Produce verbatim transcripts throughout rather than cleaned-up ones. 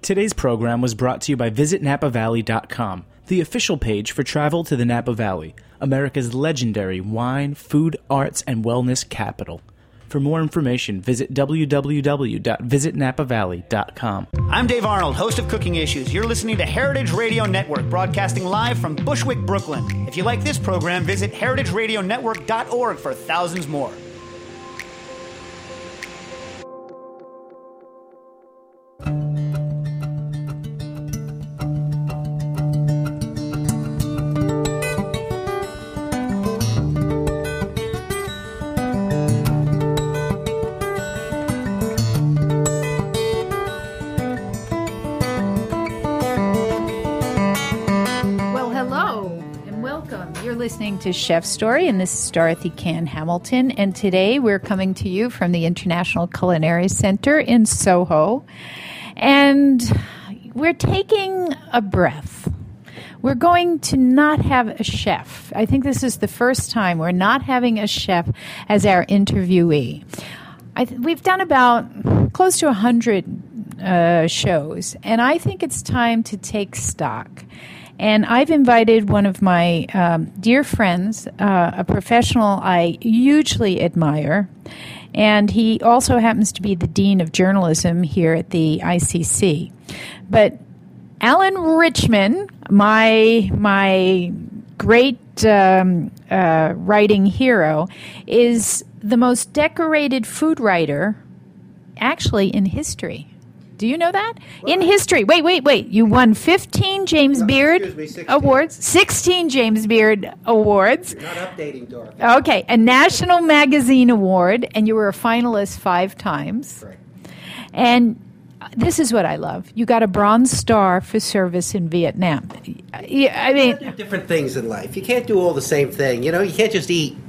Today's program was brought to you by Visit Napa Valley dot com, the official page for travel to the Napa Valley, America's legendary wine, food, arts, and wellness capital. For more information, visit w w w dot visit napa valley dot com. I'm Dave Arnold, host of Cooking Issues. You're listening to Heritage Radio Network, broadcasting live from Bushwick, Brooklyn. If you like this program, visit heritage radio network dot org for thousands more. Listening to Chef Story, and this is Dorothy Cann Hamilton, and today we're coming to you from the International Culinary Center in Soho, and we're taking a breath. We're going to not have a chef. I think this is the first time we're not having a chef as our interviewee. I th- we've done about close to one hundred uh, shows, and I think it's time to take stock. And I've invited one of my um, dear friends, uh, a professional I hugely admire, and he also happens to be the Dean of Journalism here at the I C C. But Alan Richman, my my great um, uh, writing hero, is the most decorated food writer actually in history. Do you know that? Well, in history. Wait, wait, wait. You won fifteen James no, Beard me, Awards, sixteen James Beard Awards. You're not updating, Dorothy. Okay, a National Magazine Award, and you were a finalist five times. Right. And this is what I love. You got a Bronze Star for service in Vietnam. I mean, you do different things in life. You can't do all the same thing. You know, you can't just eat.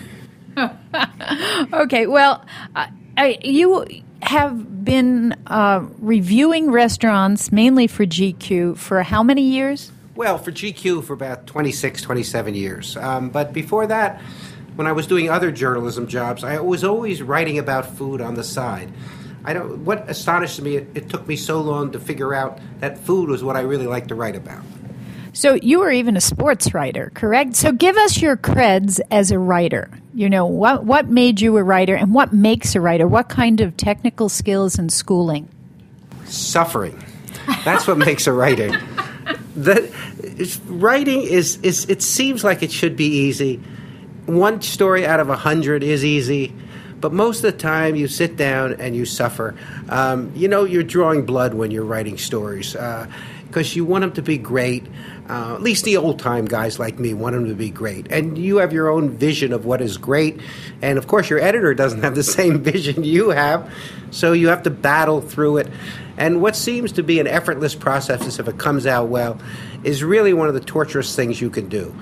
Okay, well, uh, I, you have been uh, reviewing restaurants mainly for G Q for how many years? Well, for G Q for about twenty-six, twenty-seven years. Um, but before that, when I was doing other journalism jobs, I was always writing about food on the side. I don't. What astonished me, it, it took me so long to figure out that food was what I really liked to write about. So you were even a sports writer, correct? So give us your creds as a writer. You know, what what made you a writer and what makes a writer? What kind of technical skills and schooling? Suffering. That's what makes a writer. The, writing is, is, it seems like it should be easy. One story out of a hundred is easy. But most of the time, you sit down and you suffer. Um, you know, you're drawing blood when you're writing stories because uh, you want them to be great. Uh, at least the old-time guys like me want them to be great. And you have your own vision of what is great. And, of course, your editor doesn't have the same vision you have. So you have to battle through it. And what seems to be an effortless process, if it comes out well, is really one of the torturous things you can do.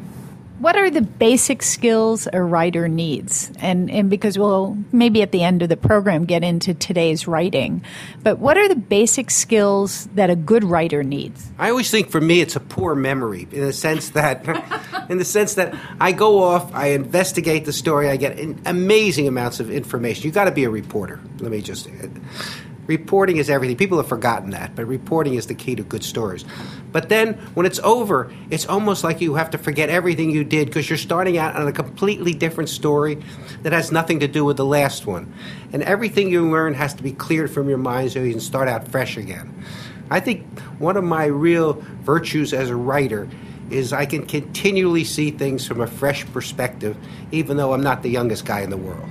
What are the basic skills a writer needs? And and because we'll maybe at the end of the program get into today's writing, but what are the basic skills that a good writer needs? I always think for me it's a poor memory in the sense that in the sense that I go off, I investigate the story, I get amazing amounts of information. You got to be a reporter. Let me just Reporting is everything. People have forgotten that, but reporting is the key to good stories. But then when it's over, it's almost like you have to forget everything you did because you're starting out on a completely different story that has nothing to do with the last one. And everything you learn has to be cleared from your mind so you can start out fresh again. I think one of my real virtues as a writer is I can continually see things from a fresh perspective, even though I'm not the youngest guy in the world.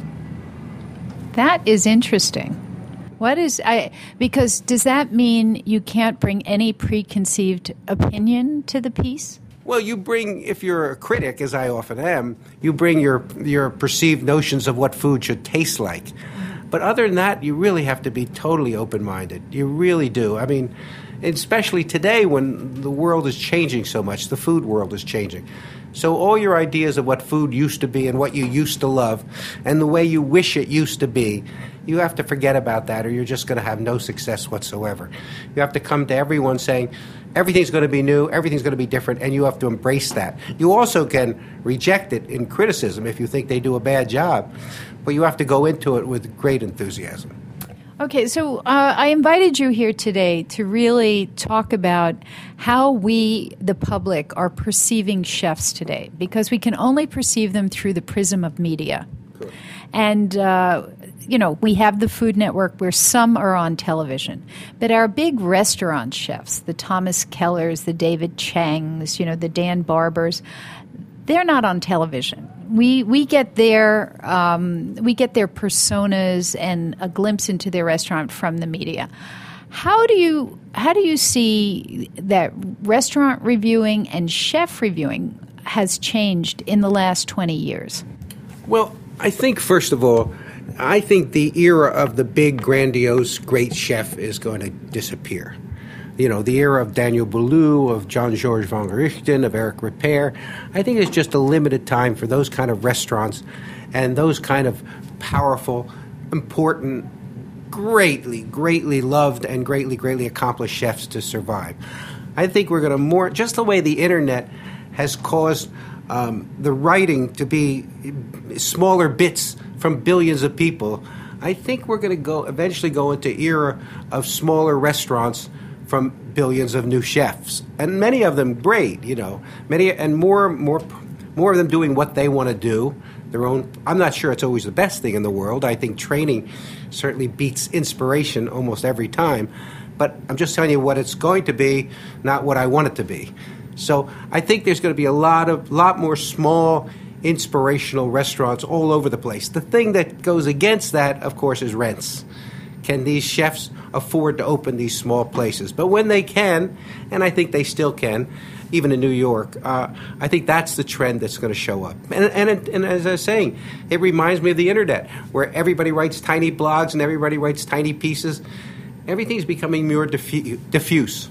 That is interesting. What is I? Because does that mean you can't bring any preconceived opinion to the piece? Well, you bring, if you're a critic, as I often am, you bring your your perceived notions of what food should taste like. But other than that, you really have to be totally open-minded. You really do. I mean, especially today when the world is changing so much, the food world is changing. So all your ideas of what food used to be and what you used to love and the way you wish it used to be, you have to forget about that or you're just going to have no success whatsoever. You have to come to everyone saying, everything's going to be new, everything's going to be different, and you have to embrace that. You also can reject it in criticism if you think they do a bad job, but you have to go into it with great enthusiasm. Okay, so uh, I invited you here today to really talk about how we, the public, are perceiving chefs today, because we can only perceive them through the prism of media. Cool. And, uh, you know, we have the Food Network where some are on television. But our big restaurant chefs, the Thomas Kellers, the David Changs, you know, the Dan Barbers, they're not on television. We we get their um, we get their personas and a glimpse into their restaurant from the media. How do you how do you see that restaurant reviewing and chef reviewing has changed in the last twenty years? Well, I think, first of all, I think the era of the big, grandiose, great chef is going to disappear. You know, the era of Daniel Boulud, of Jean-Georges Van Richten, of Eric Ripert. I think it's just a limited time for those kind of restaurants and those kind of powerful, important, greatly, greatly loved and greatly, greatly accomplished chefs to survive. I think we're going to more, just the way the internet has caused um, the writing to be smaller bits from billions of people, I think we're going to go eventually go into era of smaller restaurants from billions of new chefs, and many of them great, you know, many and more, more, more of them doing what they want to do. Their own. I'm not sure it's always the best thing in the world. I think training certainly beats inspiration almost every time, but I'm just telling you what it's going to be, not what I want it to be. So I think there's going to be a lot of, lot more small, inspirational restaurants all over the place. The thing that goes against that, of course, is rents. Can these chefs afford to open these small places? But when they can, and I think they still can, even in New York, uh, I think that's the trend that's going to show up. And, and, it, and as I was saying, it reminds me of the internet, where everybody writes tiny blogs and everybody writes tiny pieces. Everything's becoming more diffu- diffuse.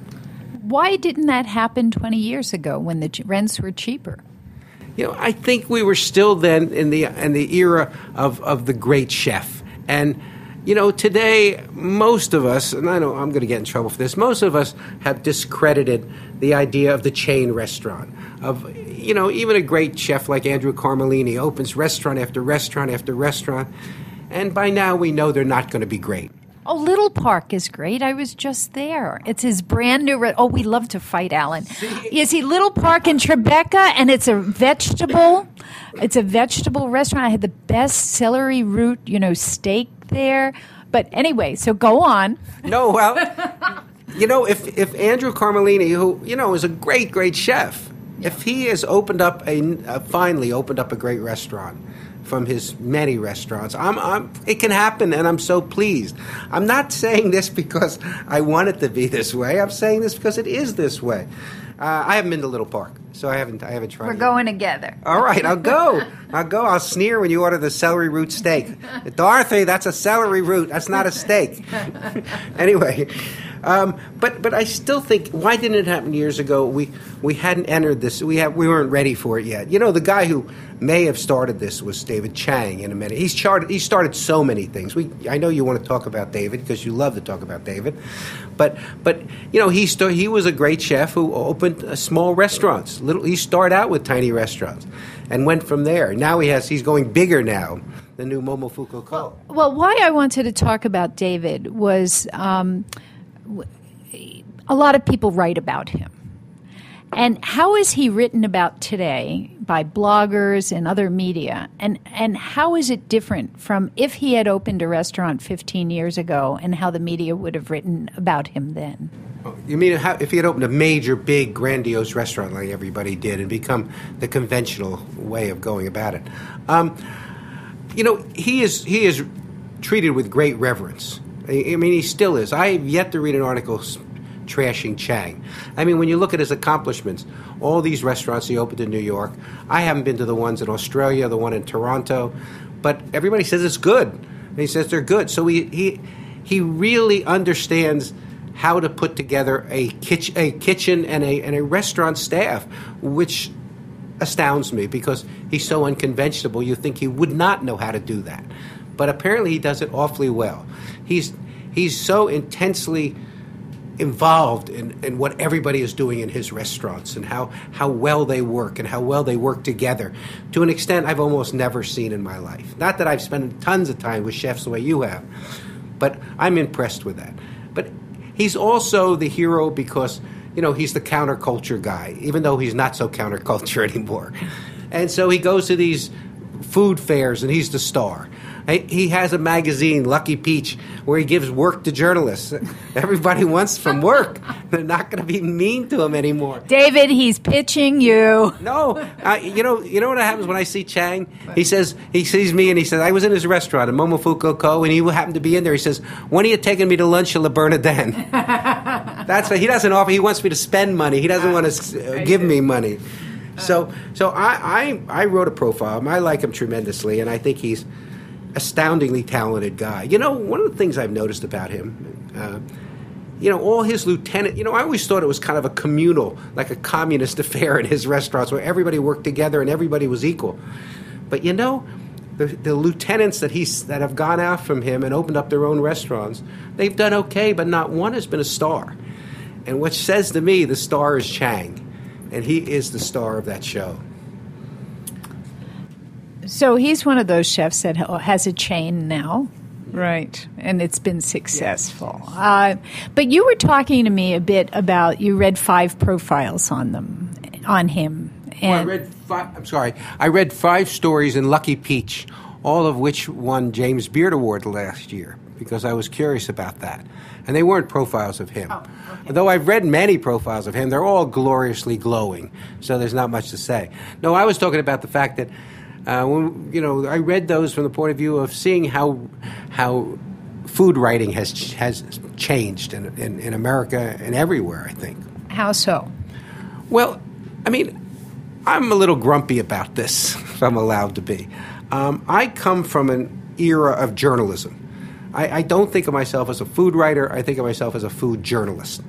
Why didn't that happen twenty years ago when the rents were cheaper? You know, I think we were still then in the in the era of, of the great chef. And you know, today, most of us, and I know I'm going to get in trouble for this, most of us have discredited the idea of the chain restaurant. Of, you know, even a great chef like Andrew Carmellini opens restaurant after restaurant after restaurant, and by now we know they're not going to be great. Oh, Little Park is great. I was just there. It's his brand new. Re- oh, we love to fight, Alan. You see, Little Park in Tribeca, and it's a vegetable. It's a vegetable restaurant. I had the best celery root, you know, steak there. But anyway, so go on. No, well, you know, if if Andrew Carmellini, who you know is a great, great chef, if he has opened up a uh, finally opened up a great restaurant from his many restaurants, I'm, I'm, it can happen, and I'm so pleased. I'm not saying this because I want it to be this way. I'm saying this because it is this way. Uh, I haven't been to Little Park, so I haven't. I haven't tried. We're it. going together. All right, I'll go. I'll go. I'll sneer when you order the celery root steak. Dorothy, that's a celery root. That's not a steak. Anyway, um, but but I still think, why didn't it happen years ago? We we hadn't entered this. We have we weren't ready for it yet. You know, the guy who may have started this was David Chang. In a minute, he's started. He started so many things. We I know you want to talk about David because you love to talk about David, but but you know he st- he was a great chef who opened uh, small restaurants. Little he started out with tiny restaurants, and went from there. Now he has he's going bigger now. The new Momofuku Co. Well, why I wanted to talk about David was um, a lot of people write about him. And how is he written about today by bloggers and other media? And and how is it different from if he had opened a restaurant fifteen years ago and how the media would have written about him then? You mean how, if he had opened a major, big, grandiose restaurant like everybody did and become the conventional way of going about it? Um, you know, he is he is treated with great reverence. I, I mean, he still is. I have yet to read an article trashing Chang. I mean, when you look at his accomplishments, all these restaurants he opened in New York, I haven't been to the ones in Australia, the one in Toronto, but everybody says it's good. And he says they're good. So he he he really understands how to put together a kitchen, a kitchen and a and a restaurant staff, which astounds me because he's so unconventional. You think he would not know how to do that, but apparently he does it awfully well. He's he's so intensely involved in, in what everybody is doing in his restaurants and how, how well they work and how well they work together to an extent I've almost never seen in my life. Not that I've spent tons of time with chefs the way you have, But I'm impressed with that. But he's also the hero because, you know, he's the counterculture guy, even though he's not so counterculture anymore. And so he goes to these food fairs, and he's the star. He has a magazine, Lucky Peach, where he gives work to journalists. Everybody wants from work. They're not going to be mean to him anymore. David, he's pitching you. No, I, you know, you know what happens when I see Chang? He says he sees me and he says, "I was in his restaurant at Momofuku Co. and he happened to be in there. He says, when are you taking me to lunch at Le Bernardin?" That's what he doesn't offer. He wants me to spend money. He doesn't want to uh, give me money. So, so I, I, I wrote a profile. I like him tremendously, and I think he's astoundingly talented guy. You know, one of the things I've noticed about him, uh, you know, all his lieutenant, you know, I always thought it was kind of a communal, like a communist affair in his restaurants where everybody worked together and everybody was equal. But, you know, the, the lieutenants that he's that have gone out from him and opened up their own restaurants, they've done okay, but not one has been a star. And what says to me the star is Chang, and he is the star of that show. So he's one of those chefs that has a chain now, right? And it's been successful. Yes. Uh, but you were talking to me a bit about, you read five profiles on them, on him. And well, I read five, I'm sorry. I read five stories in Lucky Peach, all of which won James Beard Award last year, because I was curious about that. And they weren't profiles of him. Oh, okay. Though I've read many profiles of him, they're all gloriously glowing, so there's not much to say. No, I was talking about the fact that Uh, when, you know, I read those from the point of view of seeing how how food writing has ch- has changed in, in, in America and everywhere, I think. How so? Well, I mean, I'm a little grumpy about this, if I'm allowed to be. Um, I come from an era of journalism. I, I don't think of myself as a food writer. I think of myself as a food journalist.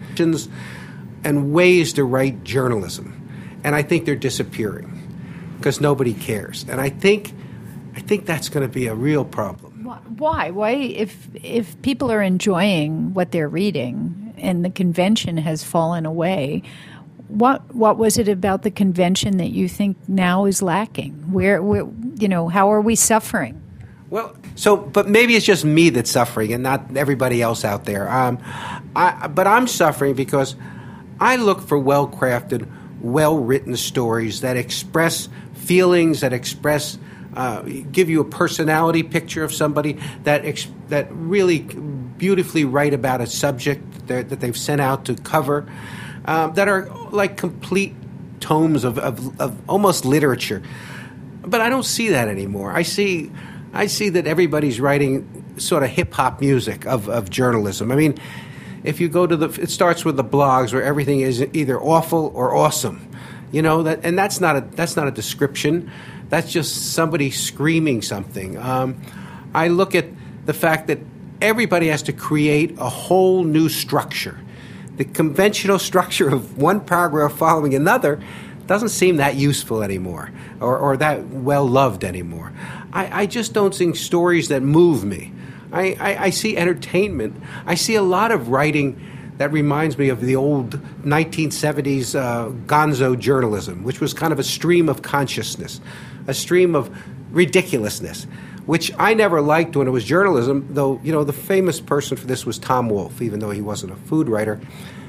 And ways to write journalism. And I think they're disappearing, because nobody cares, and I think, I think that's going to be a real problem. Why? Why? If if people are enjoying what they're reading, and the convention has fallen away, what what was it about the convention that you think now is lacking? Where, where you know, how are we suffering? Well, so, but maybe it's just me that's suffering, and not everybody else out there. Um, I, but I'm suffering because I look for well-crafted, well-written stories that express feelings, that express, uh, give you a personality picture of somebody, that ex- that really beautifully write about a subject that, that they've sent out to cover, um, that are like complete tomes of, of, of almost literature. But I don't see that anymore. I see, I see that everybody's writing sort of hip-hop music of, of journalism. I mean, if you go to the, it starts with the blogs where everything is either awful or awesome, you know that, and that's not a that's not a description. That's just somebody screaming something. Um, I look at the fact that everybody has to create a whole new structure. The conventional structure of one paragraph following another doesn't seem that useful anymore, or, or that well loved anymore. I, I just don't see stories that move me. I, I, I see entertainment. I see a lot of writing that reminds me of the old nineteen seventies uh, gonzo journalism, which was kind of a stream of consciousness, a stream of ridiculousness, which I never liked when it was journalism, though, you know, the famous person for this was Tom Wolfe, even though he wasn't a food writer.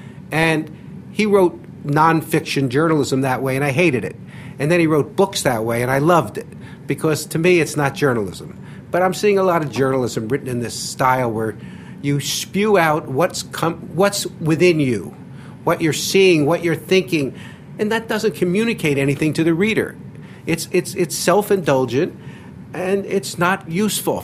And he wrote nonfiction journalism that way, and I hated it. And then he wrote books that way, and I loved it, because to me it's not journalism. But I'm seeing a lot of journalism written in this style where you spew out what's com- what's within you, what you're seeing, what you're thinking, and that doesn't communicate anything to the reader. It's it's it's self-indulgent, and it's not useful.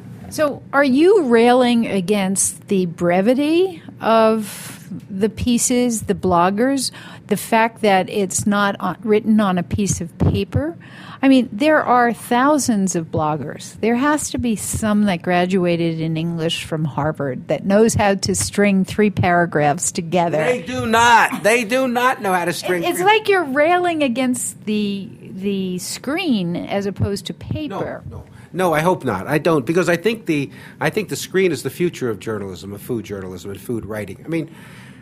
So are you railing against the brevity of the pieces, the bloggers, the fact that it's not on, written on a piece of paper? I mean, there are thousands of bloggers. There has to be some that graduated in English from Harvard that knows how to string three paragraphs together. They do not. They do not know how to string. It's three. like you're railing against the the screen as opposed to paper. No, no. No, I hope not. I don't, because I think the I think the screen is the future of journalism, of food journalism and food writing. I mean,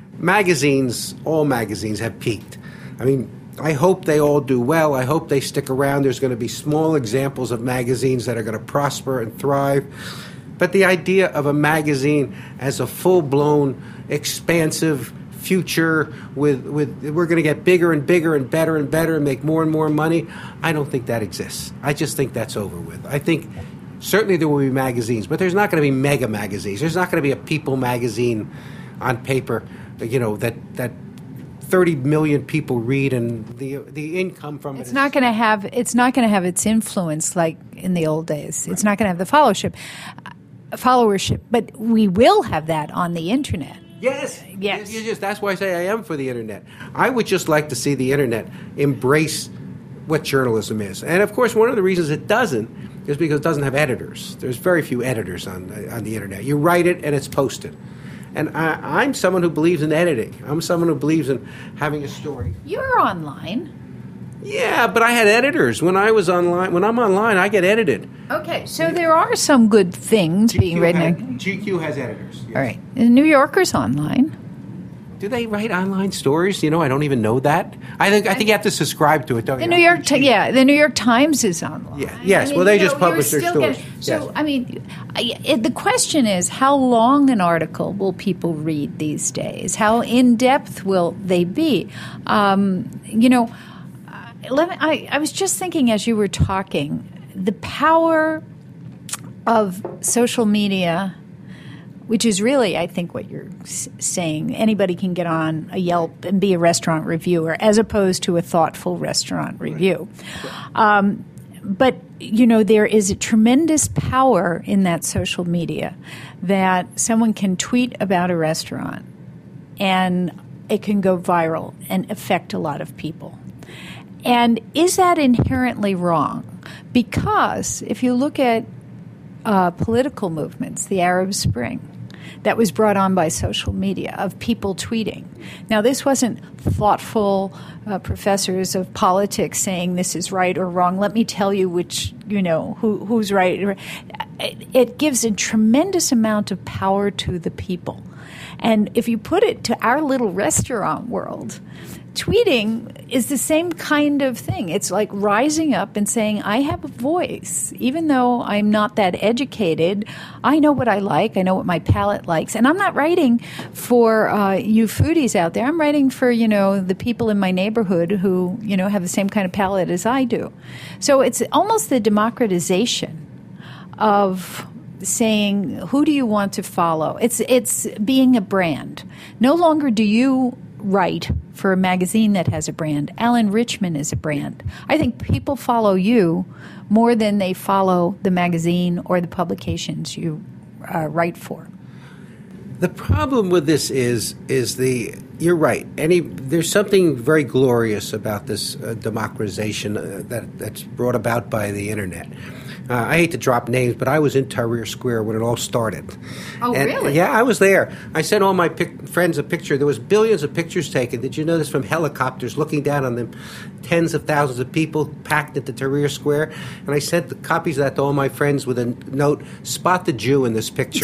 magazines, all magazines have peaked. I mean, I hope they all do well. I hope they stick around. There's going to be small examples of magazines that are going to prosper and thrive. But the idea of a magazine as a full-blown, expansive future with, with we're going to get bigger and bigger and better and better and make more and more money, I don't think that exists. I just think that's over with. I think certainly there will be magazines, but there's not going to be mega magazines. There's not going to be a People magazine on paper, you know, that that thirty million people read, and the the income from it. It's is, not going to have. It's not going to have its influence like in the old days. It's not going to have the followership, followership. But we will have that on the internet. Yes, yes. You, you just, that's why I say I am for the internet. I would just like to see the internet embrace what journalism is, and of course, one of the reasons it doesn't is because it doesn't have editors. There's very few editors on on the internet. You write it and it's posted. And I, I'm someone who believes in editing. I'm someone who believes in having a story. You're online. Yeah, but I had editors. When I was online, when I'm online, I get edited. Okay, so there are some good things G Q being written. Had, G Q has editors. Yes. All right. The New Yorker's online. Do they write online stories? You know, I don't even know that. I think I think you have to subscribe to it, don't The you? New York, Ti- yeah, the New York Times is online. Yeah. Yes. I mean, well, they you just know, you're publish their still stories. getting- so, Yes. I mean, I, it, the question is, how long an article will people read these days? How in depth will they be? Um, you know, uh, let me, I, I was just thinking as you were talking, the power of social media, which is really, I think, what you're s- saying. Anybody can get on a Yelp and be a restaurant reviewer, as opposed to a thoughtful restaurant review. Um, but, you know, there is a tremendous power in that social media that someone can tweet about a restaurant and it can go viral and affect a lot of people. And is that inherently wrong? Because if you look at uh, political movements, the Arab Spring, that was brought on by social media, of people tweeting. Now, this wasn't thoughtful uh, professors of politics saying this is right or wrong. Let me tell you which, you know, who, who's right. It, it gives a tremendous amount of power to the people. And if you put it to our little restaurant world, tweeting is the same kind of thing. It's like rising up and saying, I have a voice. Even though I'm not that educated, I know what I like. I know what my palate likes. And I'm not writing for uh, you foodies out there. I'm writing for, you know, the people in my neighborhood who, you know, have the same kind of palate as I do. So it's almost the democratization of saying, who do you want to follow? It's it's being a brand. No longer do you write for a magazine that has a brand. Alan Richman is a brand. I think people follow you more than they follow the magazine or the publications you uh, write for. The problem with this is is the you're right. Any there's something very glorious about this uh, democratization uh, that that's brought about by the internet. Uh, I hate to drop names, but I was in Tahrir Square when it all started. Oh, and, really? Yeah, I was there. I sent all my pic- friends a picture. There was billions of pictures taken. Did you know this? From helicopters looking down on them, tens of thousands of people packed into Tahrir Square. And I sent the copies of that to all my friends with a note: "Spot the Jew in this picture."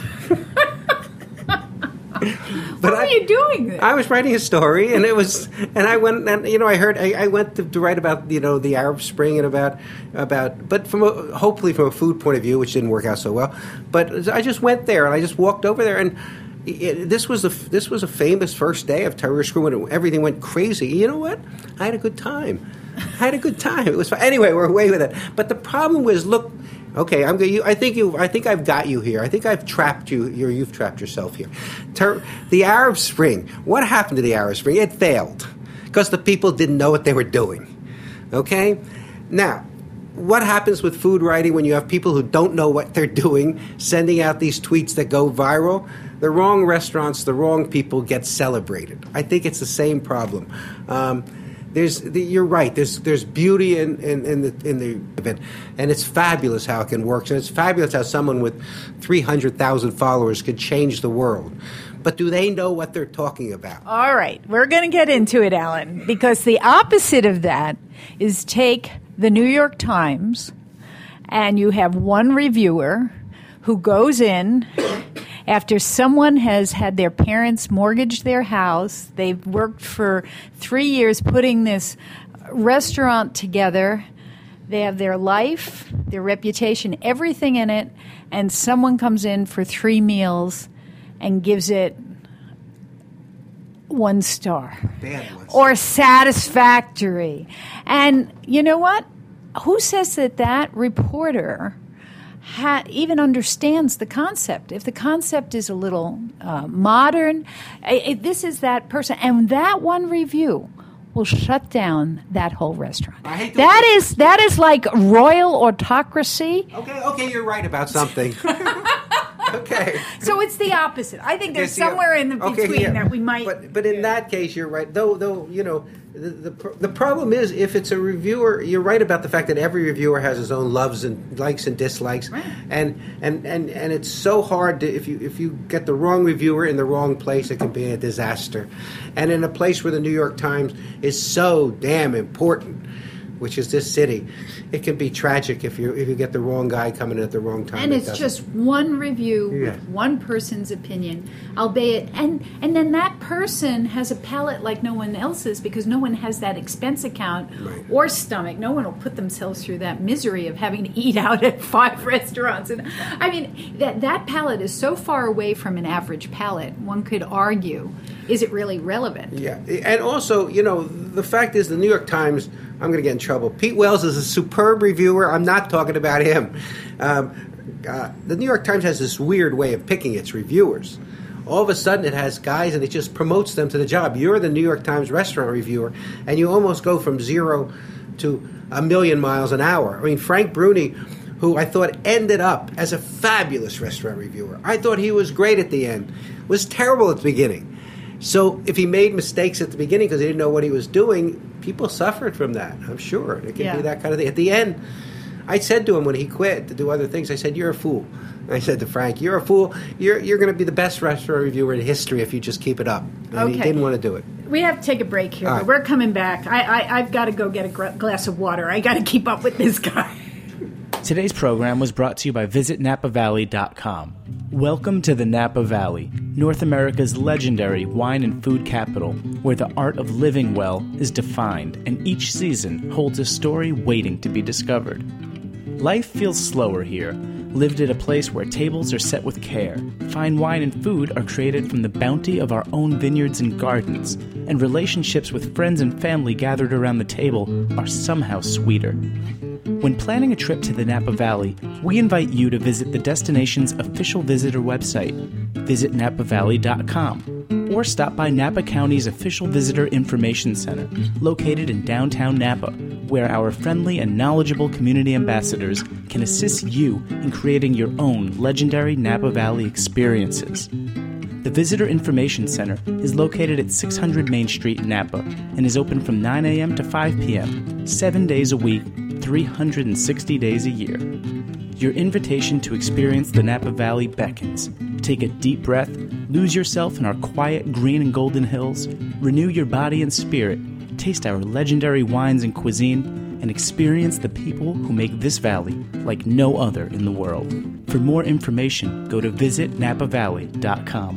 But what were you doing there? I was writing a story, and it was, and I went, and you know, I heard, I, I went to, to write about, you know, the Arab Spring and about, about, but from a, hopefully from a food point of view, which didn't work out so well. But I just went there, and I just walked over there, and it, this was a, this was a famous first day of Tahrir Square when it, everything went crazy. You know what? I had a good time. I had a good time. It was fun. Anyway, we're away with it. But the problem was, look. Okay, I'm. You, I think you. I think I've got you here. I think I've trapped you. You're, you've trapped yourself here. Ter- the Arab Spring. What happened to the Arab Spring? It failed because the people didn't know what they were doing. Okay, now what happens with food writing when you have people who don't know what they're doing, sending out these tweets that go viral? The wrong restaurants, the wrong people get celebrated. I think it's the same problem. Um, There's, the, you're right. There's, there's beauty in, in, in the in the event, and it's fabulous how it can work. And it's fabulous how someone with three hundred thousand followers could change the world. But do they know what they're talking about? All right, we're going to get into it, Alan, because the opposite of that is take the New York Times, and you have one reviewer who goes in after someone has had their parents mortgage their house. They've worked for three years putting this restaurant together. They have their life, their reputation, everything in it, and someone comes in for three meals and gives it one star. Bad ones. Or satisfactory. And you know what? Who says that that reporter ha- even understands the concept? If the concept is a little uh, modern, I- I- this is that person. And that one review will shut down that whole restaurant. I hate to that look- is that is like royal autocracy. Okay, okay, you're right about something. Okay. So it's the opposite. I think there's Yes, yeah. somewhere in the Okay, between yeah. that we might. But but in that case, you're right. Though though you know the, the pr- the problem is if it's a reviewer, you're right about the fact that every reviewer has his own loves and likes and dislikes, Right. and and and and it's so hard to if you if you get the wrong reviewer in the wrong place, it can be a disaster, and in a place where the New York Times is so damn important, which is this city, it can be tragic if you if you get the wrong guy coming in at the wrong time. And It it's doesn't- just one review Yeah. with one person's opinion, albeit, and and then that person has a palate like no one else's because no one has that expense account Right. or stomach. No one will put themselves through that misery of having to eat out at five restaurants. And I mean, that that palate is so far away from an average palate. One could argue, is it really relevant? Yeah, and also, you know, the fact is the New York Times, I'm going to get in trouble. Pete Wells is a superb reviewer. I'm not talking about him. Um, uh, the New York Times has this weird way of picking its reviewers. All of a sudden it has guys and it just promotes them to the job. You're the New York Times restaurant reviewer, and you almost go from zero to a million miles an hour. I mean, Frank Bruni, who I thought ended up as a fabulous restaurant reviewer. I thought he was great at the end. Was terrible at the beginning. So if he made mistakes at the beginning because he didn't know what he was doing, people suffered from that, I'm sure. It can Yeah. be that kind of thing. At the end, I said to him when he quit to do other things, I said, you're a fool. I said to Frank, you're a fool. You're you're going to be the best restaurant reviewer in history if you just keep it up. And he Okay. didn't want to do it. We have to take a break here, All but right. we're coming back. I, I, I've got to go get a gr- glass of water. I got to keep up with this guy. Today's program was brought to you by Visit Napa Valley dot com. Welcome to the Napa Valley, North America's legendary wine and food capital, where the art of living well is defined and each season holds a story waiting to be discovered. Life feels slower here, lived at a place where tables are set with care, fine wine and food are created from the bounty of our own vineyards and gardens, and relationships with friends and family gathered around the table are somehow sweeter. When planning a trip to the Napa Valley, we invite you to visit the destination's official visitor website, Visit Napa Valley dot com, or stop by Napa County's official visitor information center, located in downtown Napa, where our friendly and knowledgeable community ambassadors can assist you in creating your own legendary Napa Valley experiences. The Visitor Information Center is located at six hundred Main Street in Napa and is open from nine a.m. to five p.m., seven days a week, three hundred sixty days a year. Your invitation to experience the Napa Valley beckons. Take a deep breath, lose yourself in our quiet green and golden hills, renew your body and spirit, taste our legendary wines and cuisine, and experience the people who make this valley like no other in the world. For more information, go to Visit Napa Valley dot com.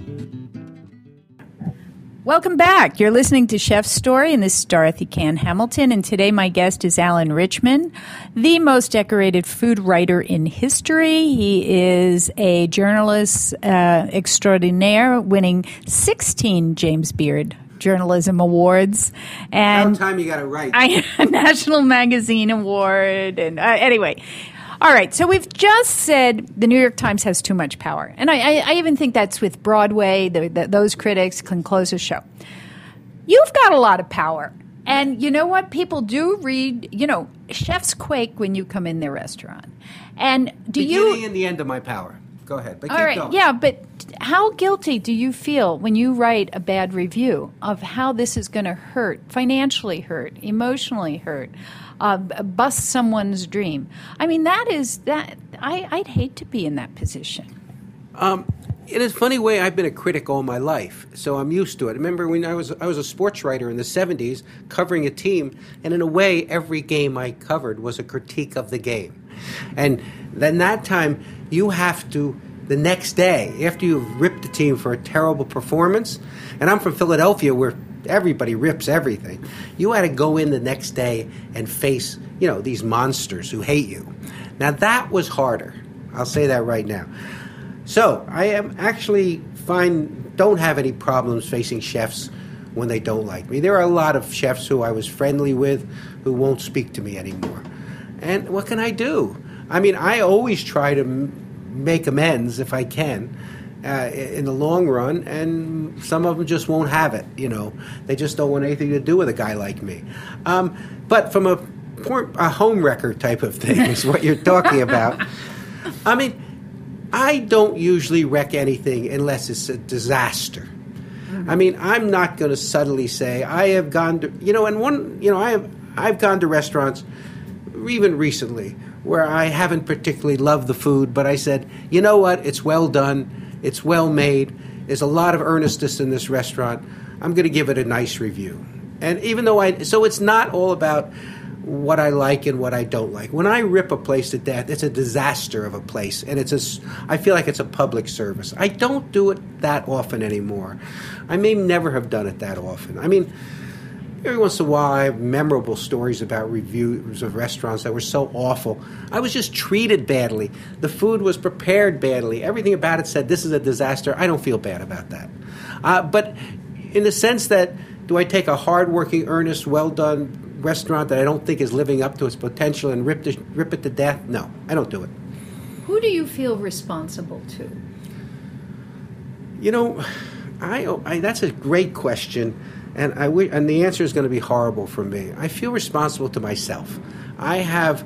Welcome back. You're listening to Chef's Story, and this is Dorothy Cann Hamilton. And today my guest is Alan Richman, the most decorated food writer in history. He is a journalist uh, extraordinaire, winning sixteen James Beard Journalism Awards and Sometime you got to write. I, a National Magazine Award. And uh, anyway. All right, so we've just said the New York Times has too much power. And I, I, I even think that's with Broadway. The, the, those critics can close a show. You've got a lot of power. And you know what? People do read, you know, chefs quake when you come in their restaurant. And do Beginning you... and the end of my power. Go ahead. But All keep right, going. yeah, but how guilty do you feel when you write a bad review of how this is going to hurt, financially hurt, emotionally hurt, uh, bust someone's dream? I mean, that is that. I, I'd hate to be in that position. Um, in a funny way, I've been a critic all my life, so I'm used to it. Remember when I was I was a sports writer in the seventies, covering a team, and in a way, every game I covered was a critique of the game. And then that time, you have to the next day, after you've ripped the team for a terrible performance, and I'm from Philadelphia where everybody rips everything, you had to go in the next day and face, you know, these monsters who hate you. Now, that was harder. I'll say that right now. So, I am actually fine, don't have any problems facing chefs when they don't like me. There are a lot of chefs who I was friendly with who won't speak to me anymore. And what can I do? I mean, I always try to m- make amends if I can uh, in the long run, and some of them just won't have it, you know. They just don't want anything to do with a guy like me. Um, but from a, a home wrecker type of thing is what you're talking about. I mean, I don't usually wreck anything unless it's a disaster. I mean, I'm not going to subtly say I have gone to, you know, and one, you know, I have, I've gone to restaurants even recently where I haven't particularly loved the food, but I said, you know what, it's well done, it's well made, there's a lot of earnestness in this restaurant, I'm going to give it a nice review. And even though I, so it's not all about what I like and what I don't like. When I rip a place to death, it's a disaster of a place, and it's a, I feel like it's a public service. I don't do it that often anymore. I may never have done it that often. I mean, every once in a while I have memorable stories about reviews of restaurants that were so awful. I was just treated badly. The food was prepared badly. Everything about it said, this is a disaster. I don't feel bad about that. Uh, but in the sense that, do I take a hard-working, earnest, well-done restaurant that I don't think is living up to its potential and rip, the, rip it to death? No, I don't do it. Who do you feel responsible to? You know, I, I that's a great question, and I and the answer is going to be horrible for me. I feel responsible to myself. I have,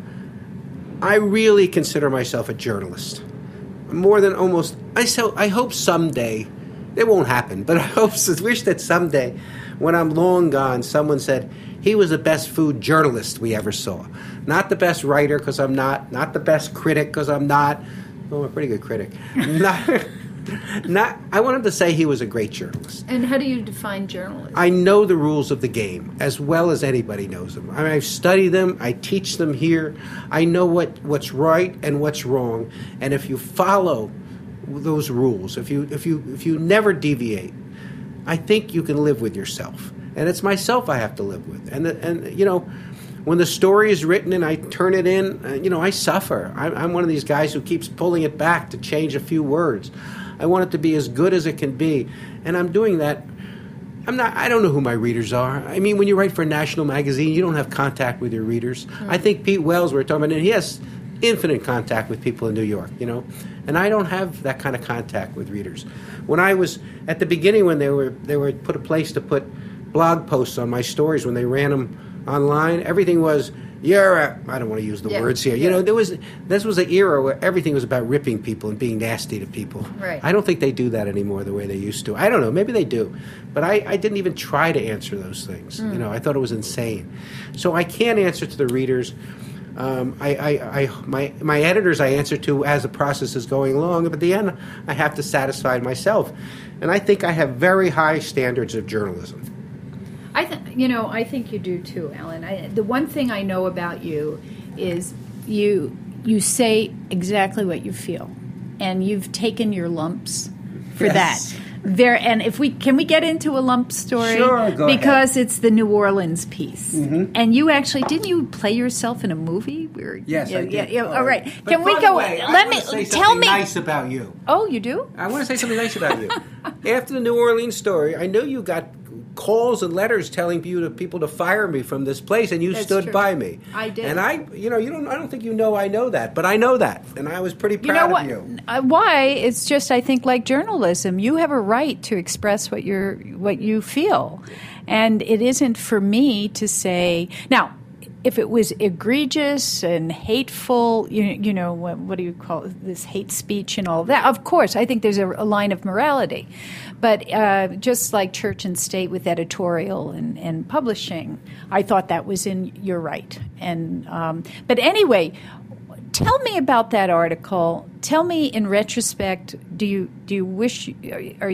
I really consider myself a journalist, more than almost. I so I hope someday, it won't happen, but I hope, wish that someday, when I'm long gone, someone said, he was the best food journalist we ever saw. Not the best writer, because I'm not. Not the best critic, because I'm not. Oh, I'm a pretty good critic. Not, not. I wanted to say he was a great journalist. And how do you define journalism? I know the rules of the game as well as anybody knows them. I mean, I've studied them. I teach them here. I know what, what's right and what's wrong. And if you follow those rules, if you if you if you never deviate, I think you can live with yourself. And it's myself I have to live with. And, and you know, when the story is written and I turn it in, uh, you know, I suffer. I'm, I'm one of these guys who keeps pulling it back to change a few words. I want it to be as good as it can be. And I'm doing that. I'm not, I don't know who my readers are. I mean, when you write for a national magazine, you don't have contact with your readers. Mm-hmm. I think Pete Wells, we were talking about, and he has infinite contact with people in New York, you know. And I don't have that kind of contact with readers. When I was, at the beginning when they were, they were put a place to put blog posts on my stories, when they ran them online, everything was, you're a, I don't want to use the yeah. words here. You yeah. know, there was this was an era where everything was about ripping people and being nasty to people. Right. I don't think they do that anymore the way they used to. I don't know. Maybe they do. But I, I didn't even try to answer those things. Mm. You know, I thought it was insane. So I can't answer to the readers. Um, I, I, I, my, my editors I answer to as the process is going along. But at the end, I have to satisfy myself. And I think I have very high standards of journalism. I th- you know, I think you do too, Alan. I, the one thing I know about you is you you say exactly what you feel, and you've taken your lumps for yes. that. There, and if we can we get into a lump story? Sure, go because ahead. It's the New Orleans piece, mm-hmm. and you actually didn't you play yourself in a movie? Where, yes, yeah, I did. yeah, yeah. All All right. right, But can we by go? the way, let I me say tell me. Nice about you. Oh, you do? I want to say something nice about you. After the New Orleans story, I know you got calls and letters telling you to people to fire me from this place, and you That's stood true. by me. I did. And I, you know, you don't. I don't think you know I know that, but I know that, and I was pretty proud You know what? of you. Uh, why? It's just I think like journalism, you have a right to express what you're what you feel, and it isn't for me to say now. If it was egregious and hateful, you, you know, what, what do you call it, this hate speech and all of that, of course, I think there's a, a line of morality. But uh, just like church and state with editorial and, and publishing, I thought that was in your right. And um, but anyway, tell me about that article. Tell me in retrospect, do you do you wish, are you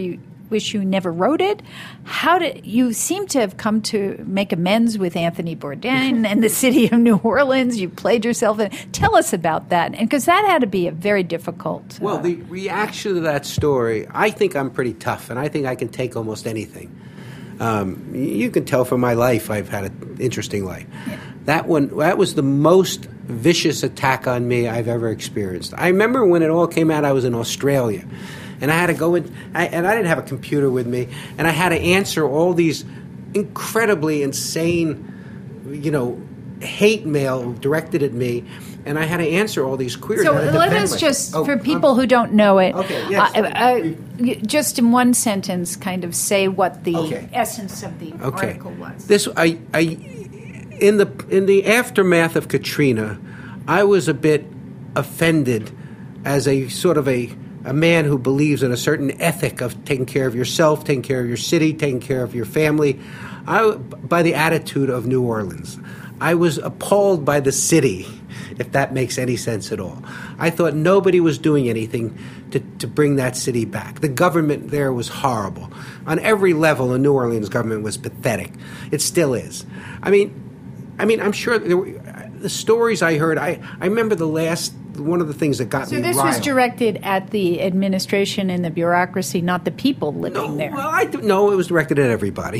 wish you never wrote it? How did you seem to have come to make amends with Anthony Bourdain and the city of New Orleans? You played yourself in. Tell us about that, and because that had to be a very difficult. Uh, well, the reaction to that story, I think I'm pretty tough, and I think I can take almost anything. Um, you can tell from my life I've had an interesting life. Yeah. That one, that was the most vicious attack on me I've ever experienced. I remember when it all came out, I was in Australia, and I had to go in, I, and I didn't have a computer with me, and I had to answer all these incredibly insane, you know, hate mail directed at me, and I had to answer all these queries. So let us myself. just, oh, for people um, who don't know it, okay, yes, uh, uh, just in one sentence, kind of say what the okay. essence of the okay. article was. This, I, I, in the in the aftermath of Katrina, I was a bit offended as a sort of a a man who believes in a certain ethic of taking care of yourself, taking care of your city, taking care of your family, I, by the attitude of New Orleans. I was appalled by the city, if that makes any sense at all. I thought nobody was doing anything to, to bring that city back. The government there was horrible. On every level, the New Orleans government was pathetic. It still is. I mean, I mean, I'm sure there were, the stories I heard, I, I remember the last, one of the things that got so me this riled. was directed at the administration and the bureaucracy, not the people living no, there. Well, I, no, it was directed at everybody.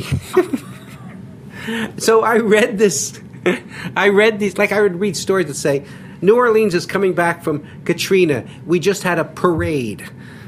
So I read this... I read these, like I would read stories that say, New Orleans is coming back from Katrina. We just had a parade.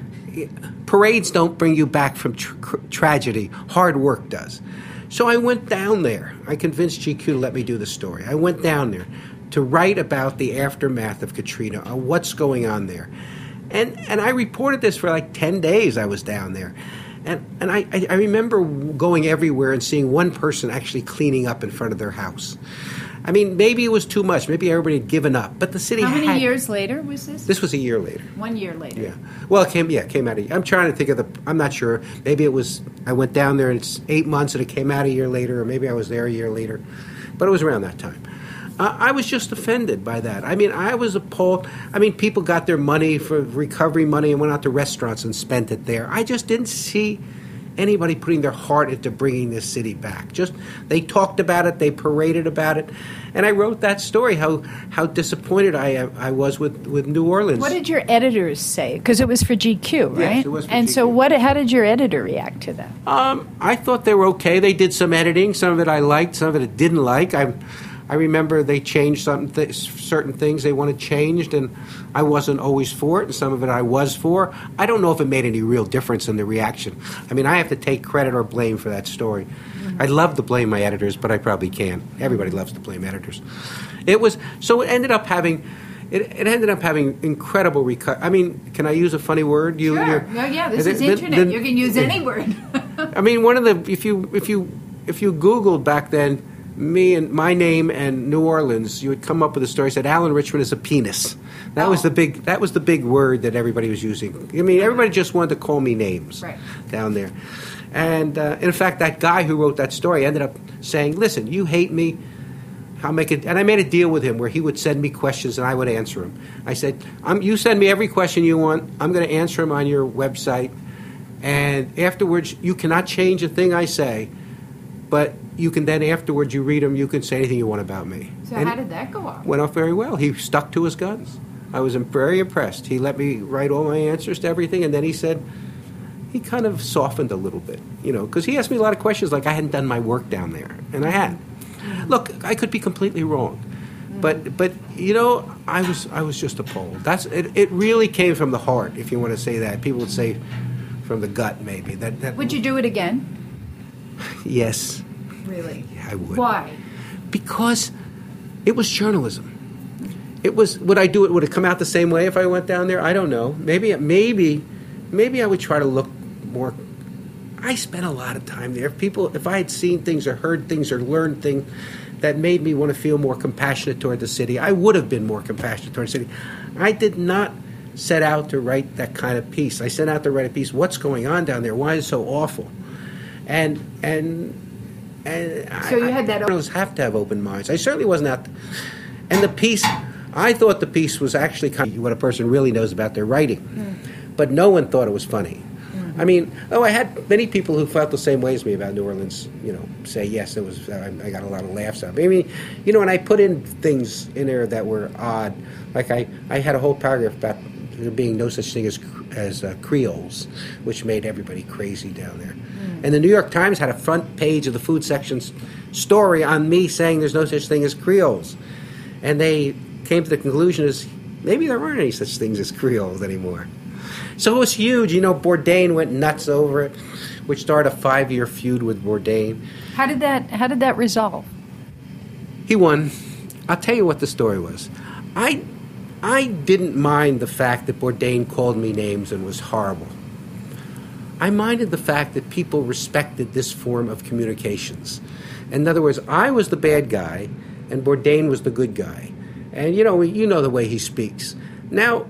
Parades don't bring you back from tr- tragedy. Hard work does. So I went down there. I convinced G Q to let me do the story. I went down there to write about the aftermath of Katrina, uh, what's going on there. And and I reported this for like ten days I was down there. And and I, I remember going everywhere and seeing one person actually cleaning up in front of their house. I mean, maybe it was too much. Maybe everybody had given up. But the city How many had, years later was this? This was a year later. One year later. Yeah. Well, it came, yeah, it came out a year. I'm trying to think of the, I'm not sure. Maybe it was, I went down there and it's eight months and it came out a year later, or maybe I was there a year later. But it was around that time. Uh, I was just offended by that. I mean, I was appalled. I mean, people got their money for recovery money and went out to restaurants and spent it there. I just didn't see anybody putting their heart into bringing this city back. Just, they talked about it, they paraded about it, and I wrote that story, how how disappointed I I was with, with New Orleans. What did your editors say? Because it was for G Q, right? Yes, it was for and G Q. so what? How did your editor react to that? Um, I thought they were okay. They did some editing. Some of it I liked, some of it I didn't like. I I remember they changed some th- certain things they wanted changed, and I wasn't always for it, and some of it I was for. I don't know if it made any real difference in the reaction. I mean, I have to take credit or blame for that story. Mm-hmm. I'd love to blame my editors, but I probably can't. Everybody loves to blame editors. It was so it ended up having it, it ended up having incredible recut. I mean, can I use a funny word? You, sure. No, yeah, this is the, internet. The, you can use any word. I mean, one of the if you if you if you Googled back then, me and my name and New Orleans, you would come up with a story that said Alan Richman is a penis. That oh. was the big that was the big word that everybody was using. I mean, everybody just wanted to call me names right. down there. And uh, in fact, that guy who wrote that story ended up saying, "Listen, you hate me. I'll make it." And I made a deal with him where he would send me questions and I would answer them. I said, I'm, "You send me every question you want. I'm going to answer them on your website. And afterwards, you cannot change a thing I say, but you can then afterwards you read them. You can say anything you want about me." So and how did that go off? Went off very well. He stuck to his guns. I was very impressed. He let me write all my answers to everything, and then he said he kind of softened a little bit, you know, because he asked me a lot of questions like I hadn't done my work down there, and I had. Mm-hmm. Look, I could be completely wrong, mm-hmm. but but you know, I was I was just appalled. That's it. It really came from the heart, if you want to say that. People would say from the gut, maybe. That, that would you do it again? Yes. Really? Yeah, I would. Why? Because it was journalism. It was. Would I do it? Would it come out the same way if I went down there? I don't know. Maybe. Maybe. Maybe I would try to look more. I spent a lot of time there. If people, if I had seen things or heard things or learned things that made me want to feel more compassionate toward the city, I would have been more compassionate toward the city. I did not set out to write that kind of piece. I set out to write a piece. What's going on down there? Why is it so awful? And and. And so you I, had that. Journalists have to have open minds. I certainly wasn't out. And the piece, I thought the piece was actually kind of what a person really knows about their writing, mm. but no one thought it was funny. Mm. I mean, oh, I had many people who felt the same way as me about New Orleans, you know, say, yes, it was, I, I got a lot of laughs out of it. I mean, you know, and I put in things in there that were odd. Like I, I had a whole paragraph about there being no such thing as as uh, Creoles, which made everybody crazy down there. Mm. And the New York Times had a front page of the food section's story on me saying there's no such thing as Creoles. And they came to the conclusion is maybe there aren't any such things as Creoles anymore. So it was huge. You know, Bourdain went nuts over it, which started a five-year feud with Bourdain. How did that, how did that resolve? He won. I'll tell you what the story was. I... I didn't mind the fact that Bourdain called me names and was horrible. I minded the fact that people respected this form of communications. In other words, I was the bad guy, and Bourdain was the good guy. And, you know, you know the way he speaks. Now,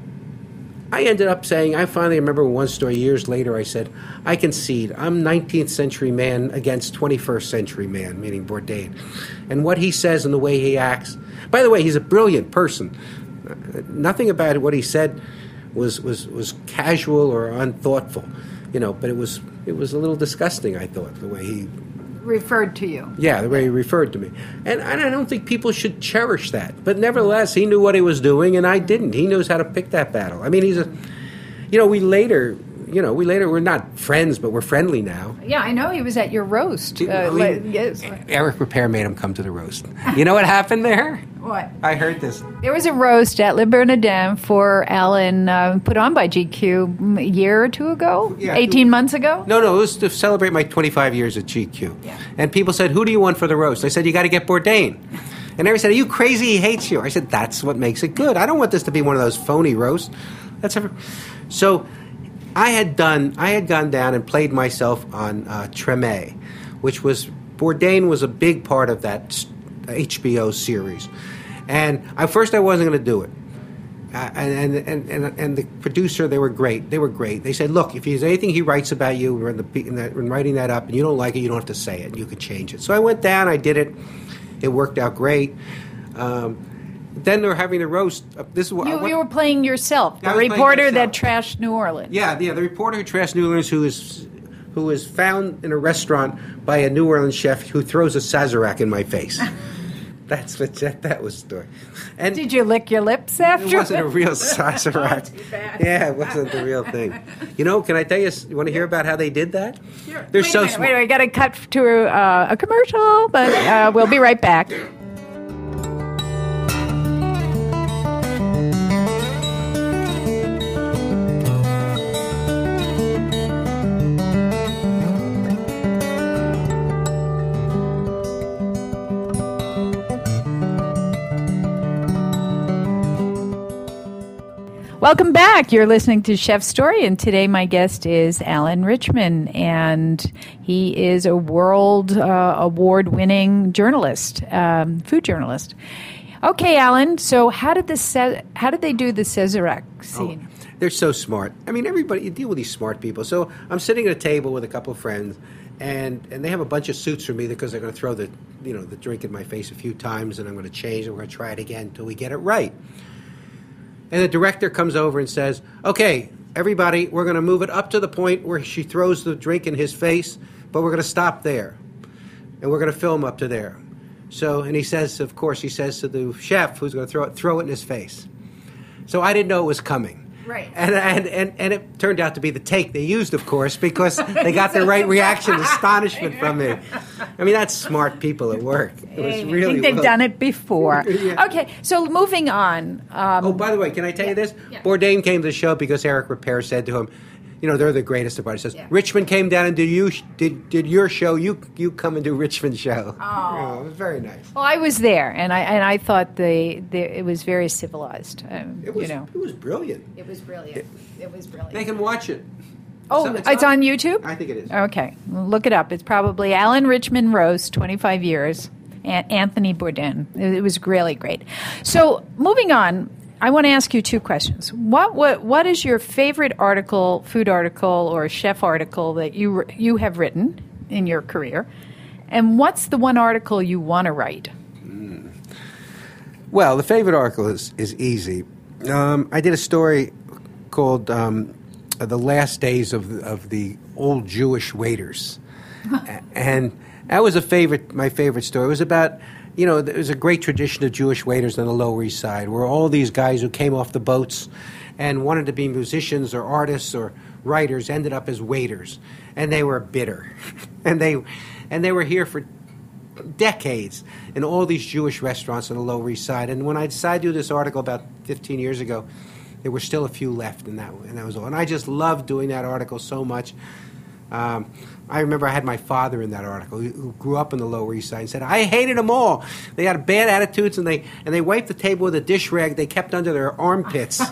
I ended up saying, I finally remember one story years later, I said, I concede, I'm nineteenth century man against twenty-first century man, meaning Bourdain. And what he says and the way he acts. By the way, he's a brilliant person. Nothing about what he said was, was, was casual or unthoughtful, you know, but it was it was a little disgusting, I thought, the way he... Referred to you. Yeah, the way he referred to me. And, and I don't think people should cherish that. But nevertheless, he knew what he was doing, and I didn't. He knows how to pick that battle. I mean, he's a... You know, we later... You know, we later, we're not friends, but we're friendly now. Yeah, I know he was at your roast. Uh, I mean, yes. Eric Repair made him come to the roast. You know what happened there? What? I heard this. There was a roast at Le Bernardin for Alan, uh, put on by G Q a year or two ago? Yeah. eighteen months ago? No, no, it was to celebrate my twenty-five years at G Q. Yeah. And people said, who do you want for the roast? I said, you got to get Bourdain. And everybody said, are you crazy? He hates you. I said, that's what makes it good. I don't want this to be one of those phony roasts. That's ever... So... I had done, I had gone down and played myself on uh, Treme, which was, Bourdain was a big part of that H B O series. And at first I wasn't going to do it. Uh, and, and, and, and the producer, they were great. They were great. They said, look, if there's anything he writes about you, we're in, the, in, that, in writing that up, and you don't like it, you don't have to say it. You could change it. So I went down, I did it. It worked out great. Um, Then they were having the roast. Uh, this is what, You, what you were playing yourself, the I was playing reporter that myself. trashed New Orleans. Yeah, yeah, the reporter who trashed New Orleans, who is who is found in a restaurant by a New Orleans chef who throws a Sazerac in my face. That's what that, that was the story. And Did you lick your lips after? it wasn't a real Sazerac. Too bad. Yeah, it wasn't the real thing. You know, can I tell you? You want to hear about how they did that? Sure. They're wait so a minute, smart. wait, we got to cut to uh, a commercial, but uh, we'll be right back. Welcome back. You're listening to Chef Story, and today my guest is Alan Richman, and he is a world uh, award-winning journalist, um, food journalist. Okay, Alan. So how did this? Ce- how did they do the Sazerac scene? Oh, they're so smart. I mean, everybody, you deal with these smart people. So I'm sitting at a table with a couple of friends, and, and they have a bunch of suits for me because they're going to throw the you know the drink in my face a few times, and I'm going to change, and we're going to try it again until we get it right. And the director comes over and says, okay, everybody, we're going to move it up to the point where she throws the drink in his face, but we're going to stop there. And we're going to film up to there. So, and he says, of course, he says to the chef who's going to throw it, throw it in his face. So I didn't know it was coming. Right. And, and, and, and it turned out to be the take they used, of course, because they got the right reaction, astonishment from me. I mean, that's smart people at work. It was I really think they've well. done it before. Yeah. Okay, so moving on. Um, Oh, by the way, can I tell yeah, you this? yeah. Bourdain came to the show because Eric Repair said to him, you know, they're the greatest about it. He says, Yeah. Richmond came down and did you did did your show. You you come and do Richmond's show. Oh. It was very nice. well, I was there, and I and I thought the, the it was very civilized. Um, It was you know, it was brilliant. it was brilliant. It was brilliant. They can watch it. Oh, It's- it's, on YouTube? I think it is. Okay. Well, look it up. It's probably Alan Richman Roast, twenty-five years, and Anthony Bourdain. It, it was really great. So, moving on, I want to ask you two questions. What what what is your favorite article, food article or chef article that you you have written in your career? And what's the one article you want to write? Well, the favorite article is is easy. Um, I did a story called um, the last days of the, of the old Jewish waiters, and that was a favorite. My favorite story. It was about, you know, there was a great tradition of Jewish waiters on the Lower East Side, where all these guys who came off the boats and wanted to be musicians or artists or writers ended up as waiters, and they were bitter, and they and they were here for decades in all these Jewish restaurants on the Lower East Side. And when I decided to do this article about fifteen years ago, there were still a few left, and that and that was all. And I just loved doing that article so much. Um, I remember I had my father in that article, who, who grew up in the Lower East Side, and said, I hated them all. They had bad attitudes, and they and they wiped the table with a dish rag they kept under their armpits.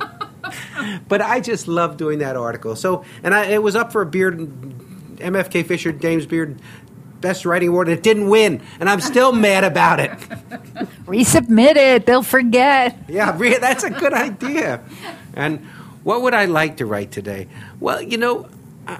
But I just loved doing that article. So, and I, it was up for a Beard, M F K Fisher, James Beard Best Writing Award, and it didn't win, and I'm still mad about it. Resubmit it; they'll forget. Yeah, that's a good idea. And what would I like to write today? Well, you know,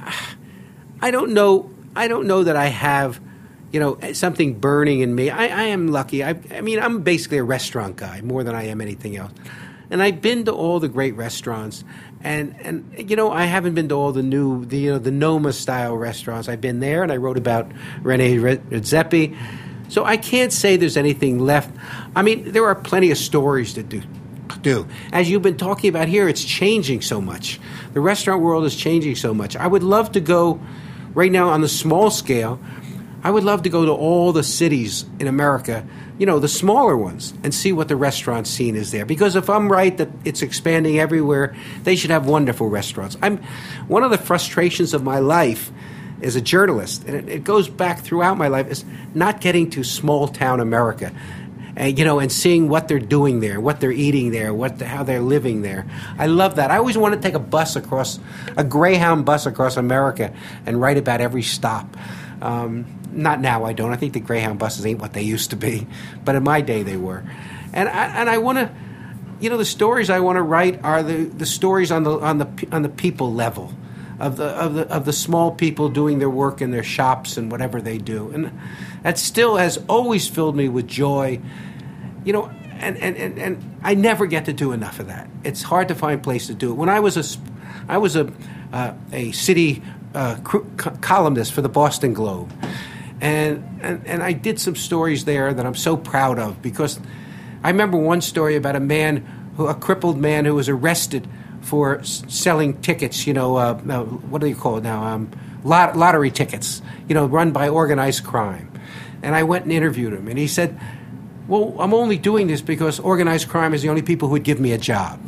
I don't know. I don't know that I have, you know, something burning in me. I, I am lucky. I, I mean, I'm basically a restaurant guy more than I am anything else. And I've been to all the great restaurants, and, and you know, I haven't been to all the new, the, you know, the Noma style restaurants. I've been there, and I wrote about Rene Redzepi. So I can't say there's anything left. I mean, there are plenty of stories to do. do. As you've been talking about here, it's changing so much. The restaurant world is changing so much. I would love to go, right now on the small scale, I would love to go to all the cities in America, you know, the smaller ones, and see what the restaurant scene is there. Because if I'm right that it's expanding everywhere, they should have wonderful restaurants. I'm one of the frustrations of my life as a journalist, and it, it goes back throughout my life, is not getting to small town America. And, you know, and seeing what they're doing there, what they're eating there, what the, how they're living there. I love that. I always want to take a bus across, a Greyhound bus across America and write about every stop. Um, not now, I don't. I think the Greyhound buses ain't what they used to be, but in my day they were. And I, and I want to, you know, the stories I want to write are the, the stories on the on the on the people level, of the of the of the small people doing their work in their shops and whatever they do, and that still has always filled me with joy. You know, and, and, and, and I never get to do enough of that. It's hard to find a place to do it. When I was a, I was a, uh, a city uh, co- columnist for the Boston Globe, and, and and I did some stories there that I'm so proud of, because I remember one story about a man, who, a crippled man who was arrested for s- selling tickets. You know, uh, uh, what do you call it now? Um, lot- lottery tickets. You know, run by organized crime. And I went and interviewed him, and he said, well, I'm only doing this because organized crime is the only people who would give me a job.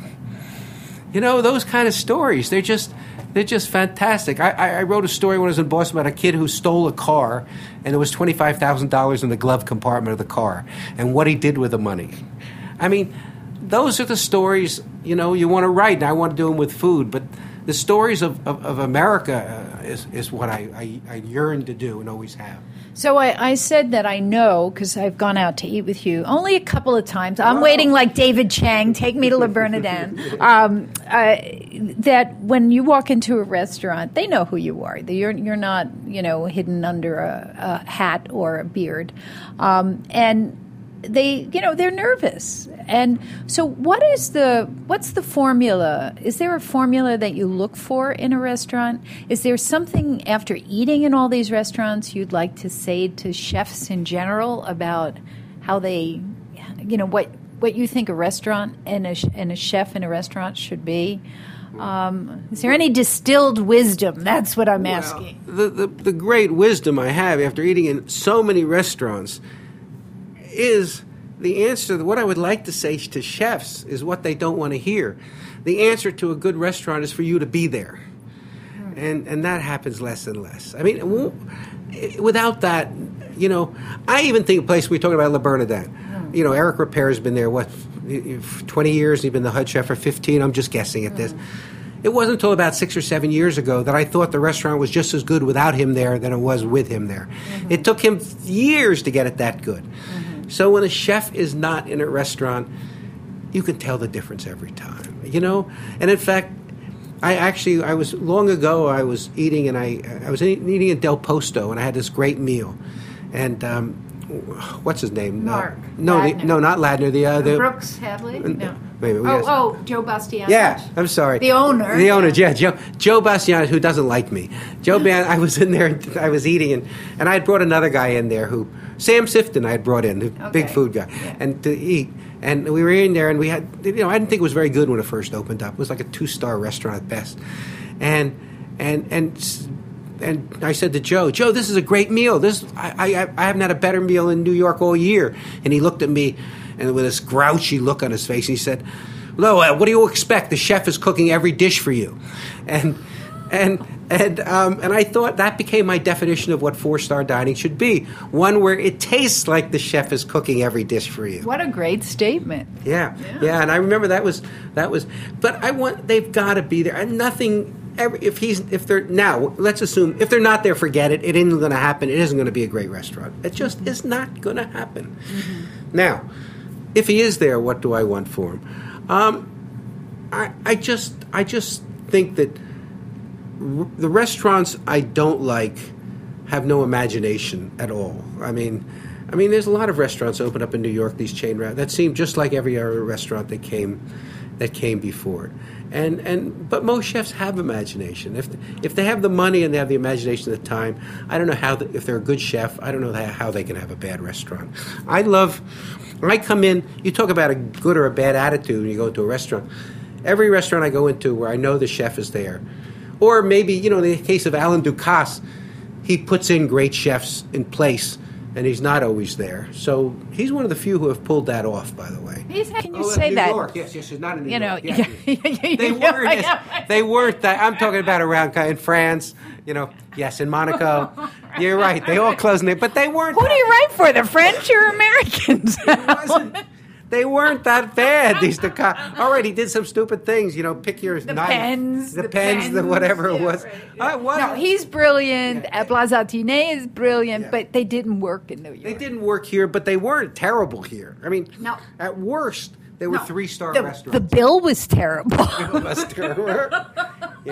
You know, those kind of stories, they're just they're just fantastic. I, I wrote a story when I was in Boston about a kid who stole a car, and there was twenty-five thousand dollars in the glove compartment of the car, and what he did with the money. I mean, those are the stories, you know, you want to write, and I want to do them with food, but the stories of, of, of America uh, is, is what I, I, I yearn to do and always have. So I, I said that I know, because I've gone out to eat with you only a couple of times. I'm oh. waiting like David Chang, take me to Le Bernardin. um, uh, that when you walk into a restaurant, they know who you are. You're, you're not, you know, hidden under a, a hat or a beard. Um, and they, you know, they're nervous. And so what is the, what's the formula? Is there a formula that you look for in a restaurant? Is there something after eating in all these restaurants you'd like to say to chefs in general about how they, you know, what, what you think a restaurant and a, and a chef in a restaurant should be? Um, is there any distilled wisdom? That's what I'm well, asking. The, the, the great wisdom I have after eating in so many restaurants is the answer. What I would like to say to chefs is what they don't want to hear. The answer to a good restaurant is for you to be there, and and that happens less and less. I mean, without that, you know, I even think a place we talking about Le Bernardin. You know, Eric Ripert has been there what twenty years. He's been the head chef for fifteen. I'm just guessing at this. It wasn't until about six or seven years ago that I thought the restaurant was just as good without him there than it was with him there. Mm-hmm. It took him years to get it that good. Mm-hmm. So when a chef is not in a restaurant, you can tell the difference every time, you know? And in fact, I actually, I was, long ago, I was eating and I, I was eating in Del Posto, and I had this great meal. And um, what's his name? Mark Uh, no, the, Ladner. no, not Ladner. The uh, the Brooks Hadley? No. Wait a minute, we Oh, got- oh, Joe Bastianich. Yeah, I'm sorry. The owner. The owner, yeah, Joe Joe Bastianich, who doesn't like me. Joe Ban, I was in there, and I was eating, and, and I had brought another guy in there who, Sam Sifton, I had brought in, the big Okay. food guy, Yeah. and to eat. And we were in there, and we had, you know, I didn't think it was very good when it first opened up. It was like a two-star restaurant at best. And and and and I said to Joe, Joe, this is a great meal. This I I, I haven't had a better meal in New York all year. And he looked at me, and with this grouchy look on his face, and he said, "No, uh, what do you expect? The chef is cooking every dish for you," and and and um, and I thought that became my definition of what four-star dining should be: one where it tastes like the chef is cooking every dish for you. What a great statement. Yeah, yeah, and I remember that was that was. But I want they've got to be there, and nothing. Every, if he's if they're now, let's assume if they're not there, forget it. It isn't going to happen. It isn't going to be a great restaurant. It just is not going to happen. Mm-hmm. Now, if he is there, what do I want for him? Um, I I just I just think that r- the restaurants I don't like have no imagination at all. I mean. I mean, there's a lot of restaurants open up in New York, these chain restaurants, that seem just like every other restaurant that came that came before it. And and but most chefs have imagination. If if they have the money and they have the imagination at the time, I don't know how the, if they're a good chef, I don't know how they can have a bad restaurant. I love when I come in. You talk about a good or a bad attitude when you go into a restaurant. Every restaurant I go into where I know the chef is there, or maybe you know in the case of Alain Ducasse, he puts in great chefs in place. And he's not always there. So he's one of the few who have pulled that off, by the way. He's, can you Oh, say New that? York. Yes, yes, it's not in New You know, York. Yes, yeah, yes. yeah, They yeah, weren't. yeah. Yes, they weren't. That, I'm talking about around in France. You know, yes, in Monaco. You're right. They all closed it, but they weren't. Who that, do you write for, the French or Americans? It wasn't. They weren't that bad. These the all right. He did some stupid things. You know, pick your The knife, pens, the, the pens, pens. the whatever it Yeah, was. right, Uh, what? No, he's brilliant. Yeah. Blazatine is brilliant, Yeah. but they didn't work in New York. They didn't work here, but they weren't terrible here. I mean, No. at worst, they were No, three-star the, restaurants. The bill was terrible. was terrible. Yeah.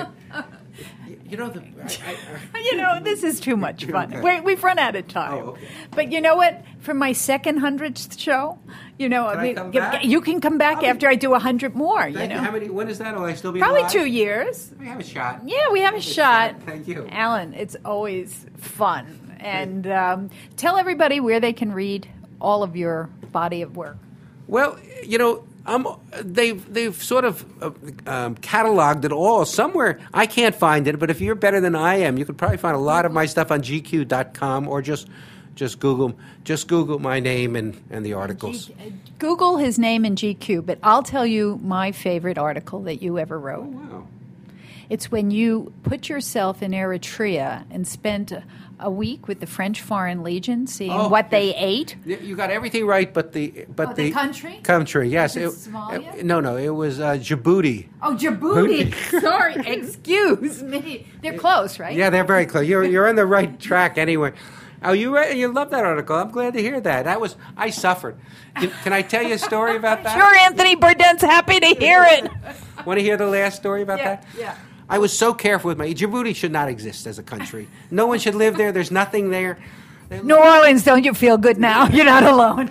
You know, the, I, I, You know, this is too much fun. Okay. We're, we've run out of time. Oh, okay. But you know what? For my second hundredth show, you know, Can I mean, come you- back? you can come back I'll be- after I do a hundred more. thank you you. know, How many? When is that? Will I still be probably alive? two years. We have a shot. Yeah, we have a shot. Thank you. Alan. It's always fun, and um, tell everybody where they can read all of your body of work. Well, you know, I'm, they've they've sort of uh, um, cataloged it all somewhere. I can't find it, but if you're better than I am, you could probably find a lot of my stuff on G Q dot com or just just Google just Google my name and, and the articles. G- Google his name in G Q, but I'll tell you my favorite article that you ever wrote. Wow. It's when you put yourself in Eritrea and spent a, a week with the French Foreign Legion, seeing Oh, what they yes. ate. Y- You got everything right, but the but Oh, the country? country, yes. Was it Somalia? uh, no, no, it was uh, Djibouti. Oh, Djibouti. Sorry, excuse me. They're close, right? Yeah, they're very close. You're you're on the right track anyway. Oh, you re- you love that article. I'm glad to hear that. That was I suffered. Can, can I tell you a story about that? Sure, Anthony Bourdain's happy to hear it. Want to hear the last story about Yeah, that? yeah. I was so careful with my Djibouti should not exist as a country. No one should live there. There's nothing there. New Orleans, don't you feel good now? You're not alone.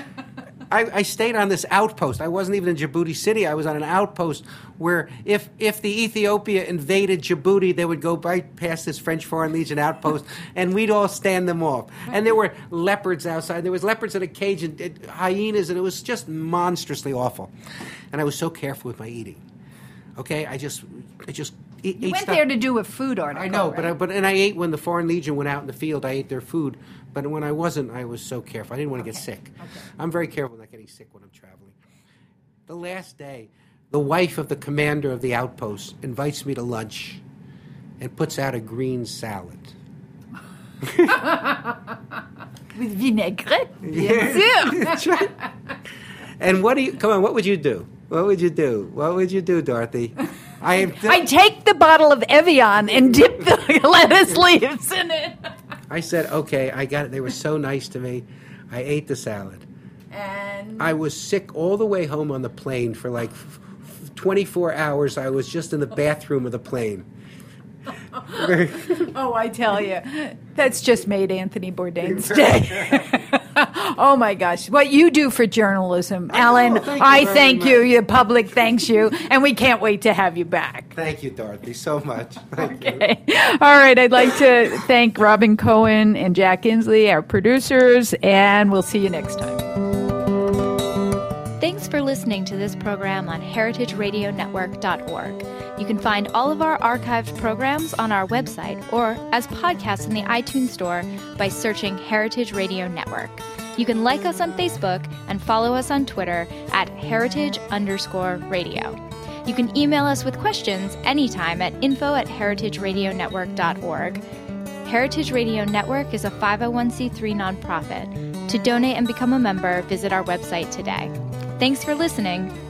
I, I stayed on this outpost. I wasn't even in Djibouti City. I was on an outpost where if if the Ethiopia invaded Djibouti, they would go right past this French Foreign Legion outpost, and we'd all stand them off. And there were leopards outside. There was leopards in a cage and, and hyenas, and it was just monstrously awful. And I was so careful with my eating. Okay, I just I just ate, You ate went stuff. there to do a food article. I know, but I, right? but and I ate when the Foreign Legion went out in the field. I ate their food, but when I wasn't, I was so careful. I didn't want to get sick. I'm very careful not getting sick when I'm traveling. The last day, the wife of the commander of the outpost invites me to lunch, and puts out a green salad. With vinaigrette, bien sûr. That's right. And what do you? Come on, what would you do? What would you do? What would you do, Dorothy? I am. I take the bottle of Evian and dip the lettuce leaves in it. I said, okay, I got it. They were so nice to me. I ate the salad. And I was sick all the way home on the plane for like f- f- twenty-four hours. I was just in the bathroom of the plane. oh, I tell you, that's just made Anthony Bourdain's day. Oh, my gosh. What you do for journalism, I Alan, know. Thank you I very thank much. you. The public thanks you. And we can't wait to have you back. Thank you, Dorothy, so much. Thank you. Okay. All right. I'd like to thank Robin Cohen and Jack Inslee, our producers, and we'll see you next time. Thanks for listening to this program on heritage radio network dot org. You can find all of our archived programs on our website or as podcasts in the iTunes Store by searching Heritage Radio Network. You can like us on Facebook and follow us on Twitter at heritage underscore radio. You can email us with questions anytime at info at heritage radio network dot org. Heritage Radio Network is a five oh one c three nonprofit. To donate and become a member, visit our website today. Thanks for listening.